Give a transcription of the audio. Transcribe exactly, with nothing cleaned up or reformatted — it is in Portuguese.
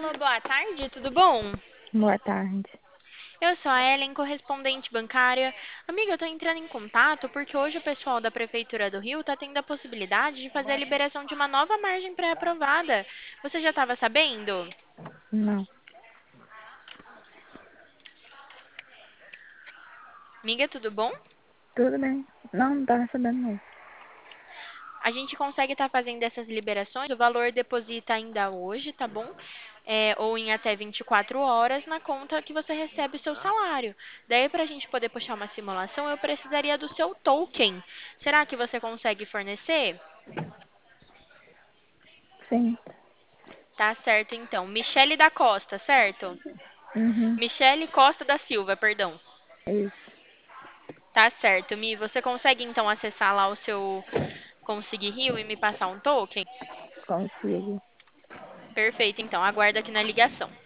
Alô, boa tarde, tudo bom? Boa tarde. Eu sou a Ellen, correspondente bancária. Amiga, eu tô entrando em contato porque hoje o pessoal da Prefeitura do Rio tá tendo a possibilidade de fazer a liberação de uma nova margem pré-aprovada. Você já estava sabendo? Não, Amiga, tudo bom? tudo bem. Não, não tava sabendo não. A gente consegue estar fazendo essas liberações, o valor deposita ainda hoje, tá bom? É, ou em até vinte e quatro horas na conta que você recebe o seu salário. Daí, para a gente poder puxar uma simulação, eu precisaria do seu token. Será que você consegue fornecer? Sim. Tá certo, então. Michele da Costa, certo? Uhum. Michele Costa da Silva, perdão. Isso. Tá certo, Mi. Você consegue então acessar lá o seu Conseguir Rio e me passar um token? Consigo. Perfeito, então. Aguardo aqui na ligação.